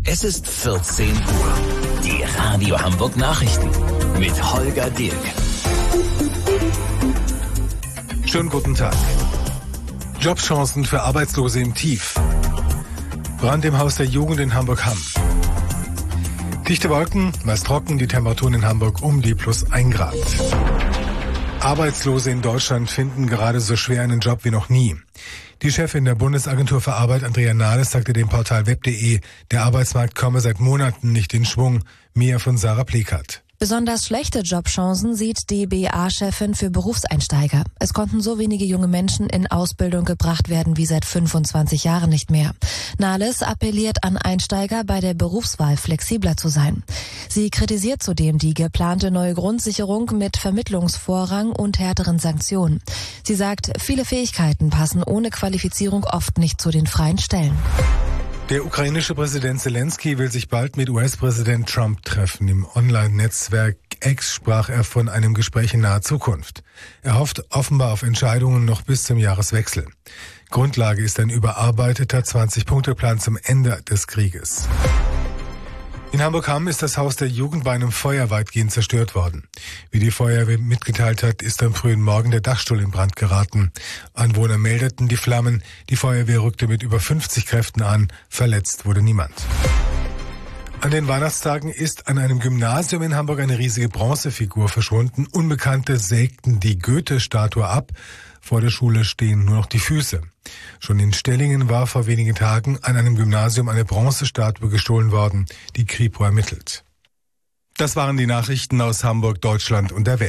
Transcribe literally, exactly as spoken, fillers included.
Es ist vierzehn Uhr. Die Radio Hamburg Nachrichten mit Holger Dilk. Schönen guten Tag. Jobchancen für Arbeitslose im Tief. Brand im Haus der Jugend in Hamburg-Hamm. Dichte Wolken, meist trocken, die Temperaturen in Hamburg um die plus ein Grad. Arbeitslose in Deutschland finden gerade so schwer einen Job wie noch nie. Die Chefin der Bundesagentur für Arbeit, Andrea Nahles, sagte dem Portal web punkt de, der Arbeitsmarkt komme seit Monaten nicht in Schwung. Mehr von Sarah Plekat. Besonders schlechte Jobchancen sieht die B A-Chefin für Berufseinsteiger. Es konnten so wenige junge Menschen in Ausbildung gebracht werden wie seit fünfundzwanzig Jahren nicht mehr. Nahles appelliert an Einsteiger, bei der Berufswahl flexibler zu sein. Sie kritisiert zudem die geplante neue Grundsicherung mit Vermittlungsvorrang und härteren Sanktionen. Sie sagt, viele Fähigkeiten passen ohne Qualifizierung oft nicht zu den freien Stellen. Der ukrainische Präsident Zelensky will sich bald mit U S-Präsident Trump treffen. Im Online-Netzwerk X sprach er von einem Gespräch in naher Zukunft. Er hofft offenbar auf Entscheidungen noch bis zum Jahreswechsel. Grundlage ist ein überarbeiteter zwanzig-Punkte-Plan zum Ende des Krieges. In Hamburg-Hamm ist das Haus der Jugend bei einem Feuer weitgehend zerstört worden. Wie die Feuerwehr mitgeteilt hat, ist am frühen Morgen der Dachstuhl in Brand geraten. Anwohner meldeten die Flammen. Die Feuerwehr rückte mit über fünfzig Kräften an. Verletzt wurde niemand. An den Weihnachtstagen ist an einem Gymnasium in Hamburg eine riesige Bronzefigur verschwunden. Unbekannte sägten die Goethe-Statue ab. Vor der Schule stehen nur noch die Füße. Schon in Stellingen war vor wenigen Tagen an einem Gymnasium eine Bronzestatue gestohlen worden. Die Kripo ermittelt. Das waren die Nachrichten aus Hamburg, Deutschland und der Welt.